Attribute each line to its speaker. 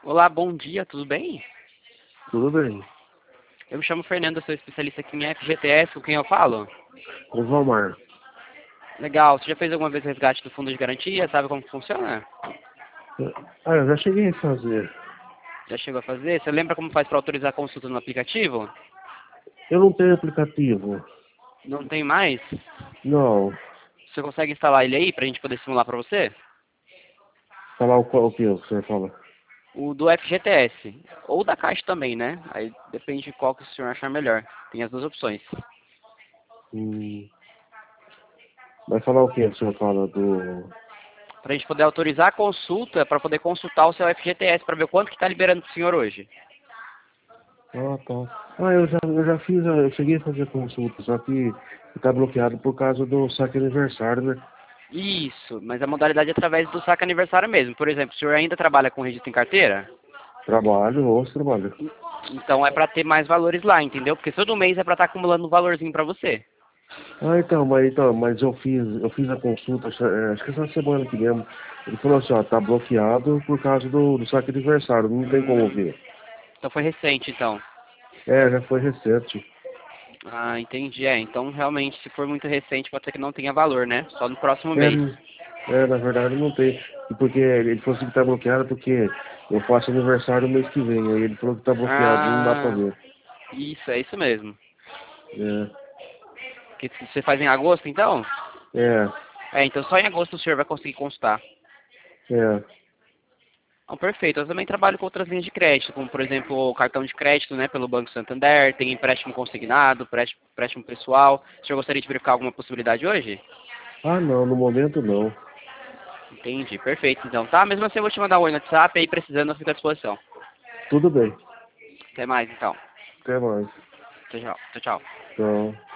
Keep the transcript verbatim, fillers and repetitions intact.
Speaker 1: Olá, bom dia, tudo bem?
Speaker 2: Tudo bem.
Speaker 1: Eu me chamo Fernando, sou especialista aqui em F G T S, com quem eu falo?
Speaker 2: Com o Valmar.
Speaker 1: Legal, você já fez alguma vez resgate do fundo de garantia? Sabe como que funciona?
Speaker 2: Ah, eu já cheguei a fazer.
Speaker 1: Já chegou a fazer? Você lembra como faz para autorizar a consulta no aplicativo?
Speaker 2: Eu não tenho aplicativo.
Speaker 1: Não tem mais?
Speaker 2: Não.
Speaker 1: Você consegue instalar ele aí para a gente poder simular para você?
Speaker 2: Falar o, qual- o que o senhor fala?
Speaker 1: O do F G T S, ou da Caixa também, né? Aí depende de qual que o senhor achar melhor. Tem as duas opções.
Speaker 2: Hum, vai falar o que o senhor fala do...
Speaker 1: Para a gente poder autorizar a consulta, para poder consultar o seu F G T S, para ver quanto que está liberando para o senhor hoje.
Speaker 2: Ah, tá. Ah, eu já, eu já fiz, a- eu cheguei a fazer consulta, só que está bloqueado por causa do saque aniversário, né?
Speaker 1: Isso, mas a modalidade é através do saque aniversário mesmo. Por exemplo, o senhor ainda trabalha com registro em carteira?
Speaker 2: Trabalho, ouço trabalho.
Speaker 1: Então é para ter mais valores lá, entendeu? Porque todo mês é para estar acumulando um valorzinho para você.
Speaker 2: Ah, então, mas, então, mas eu fiz, eu fiz a consulta, é, acho que essa semana aqui mesmo. Ele falou assim, ó, tá bloqueado por causa do, do saque aniversário, não tem como
Speaker 1: Hum,
Speaker 2: ver.
Speaker 1: então foi recente, então.
Speaker 2: É, já foi recente.
Speaker 1: Ah, entendi. É, então realmente, se for muito recente, pode ser que não tenha valor, né? Só no próximo mês.
Speaker 2: É, é, na verdade não tem. E porque ele falou assim que tá bloqueado porque eu faço aniversário no mês que vem. Aí ele falou que tá bloqueado, não dá pra
Speaker 1: Ah,
Speaker 2: ver.
Speaker 1: isso, é isso mesmo.
Speaker 2: É,
Speaker 1: Que você faz em agosto, então?
Speaker 2: é,
Speaker 1: É, então só em agosto o senhor vai conseguir consultar.
Speaker 2: é.
Speaker 1: Então, perfeito. Eu também trabalho com outras linhas de crédito, como por exemplo o cartão de crédito, né, pelo Banco Santander, tem empréstimo consignado, empréstimo empréstimo pessoal. O senhor gostaria de verificar alguma possibilidade hoje?
Speaker 2: Ah não, no momento não.
Speaker 1: Entendi, perfeito. Então, tá? Mesmo assim eu vou te mandar um oi no WhatsApp, aí precisando eu fico à disposição.
Speaker 2: Tudo bem.
Speaker 1: Até mais, então.
Speaker 2: Até mais.
Speaker 1: Tchau, tchau. Tchau, tchau.
Speaker 2: Então.